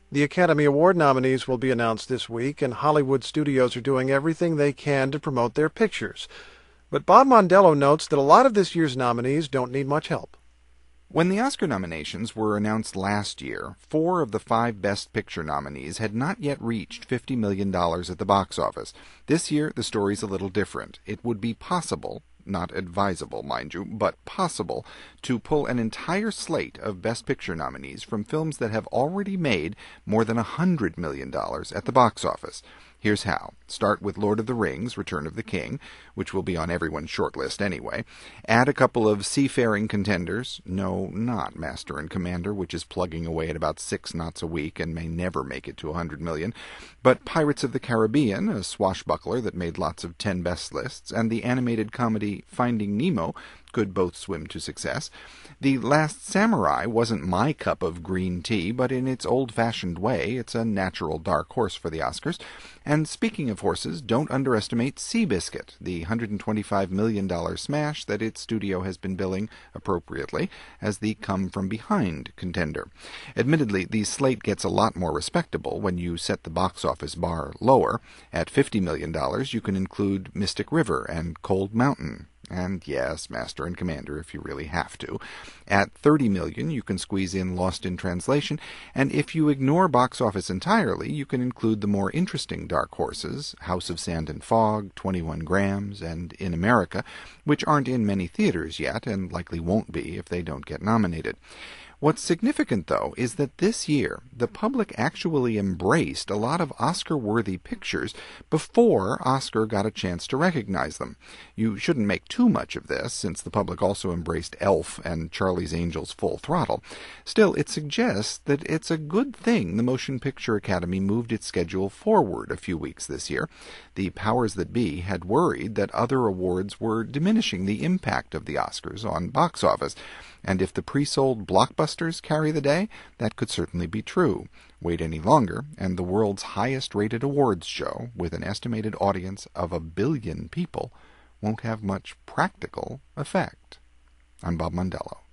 The Academy Award nominees will be announced this week, and Hollywood studios are doing everything they can to promote their pictures. But Bob Mondello notes that a lot of this year's nominees don't need much help. When the Oscar nominations were announced last year, 4 of the 5 Best Picture nominees had not yet reached $50 million at the box office. This year, the story's a little different. It would be possible, not advisable, mind you, but possible, to pull an entire slate of Best Picture nominees from films that have already made more than $100 million at the box office. Here's how. Start with Lord of the Rings, Return of the King, which will be on everyone's shortlist anyway. Add a couple of seafaring contenders. No, not Master and Commander, which is plugging away at about 6 knots a week and may never make it to $100 million. But Pirates of the Caribbean, a swashbuckler that made lots of 10 best lists, and the animated comedy Finding Nemo could both swim to success. The Last Samurai wasn't my cup of green tea, but in its old-fashioned way, it's a natural dark horse for the Oscars. And speaking of horses, don't underestimate Seabiscuit, the $125 million smash that its studio has been billing, appropriately, as the come-from-behind contender. Admittedly, the slate gets a lot more respectable when you set the box office bar lower. At $50 million, you can include Mystic River and Cold Mountain. And yes, Master and Commander if you really have to. At $30 million, you can squeeze in Lost in Translation, and if you ignore box office entirely, you can include the more interesting dark horses, House of Sand and Fog, 21 Grams, and In America, which aren't in many theaters yet, and likely won't be if they don't get nominated. What's significant, though, is that this year the public actually embraced a lot of Oscar-worthy pictures before Oscar got a chance to recognize them. You shouldn't make too much of this, since the public also embraced Elf and Charlie's Angels Full Throttle. Still, it suggests that it's a good thing the Motion Picture Academy moved its schedule forward a few weeks this year. The powers that be had worried that other awards were diminishing the impact of the Oscars on box office. And if the pre-sold blockbusters carry the day, that could certainly be true. Wait any longer, and the world's highest-rated awards show, with an estimated audience of 1 billion people, won't have much practical effect. I'm Bob Mondello.